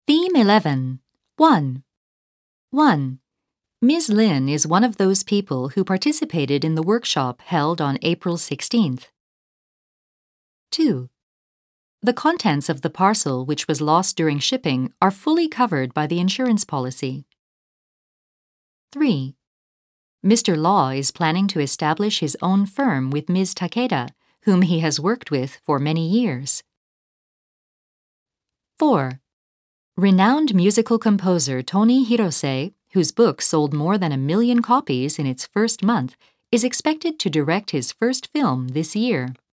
Theme 11. 1. 1. Ms. Lin is one of those people who participated in the workshop held on April 16th. 2. The contents of the parcel which was lost during shipping are fully covered by the insurance policy. 3. Mr. Law is planning to establish his own firm with Ms. Takeda, whom he has worked with for many years. 4. Renowned musical composer Tony Hirose, whose book sold more than 1 million copies in its first month, is expected to direct his first film this year.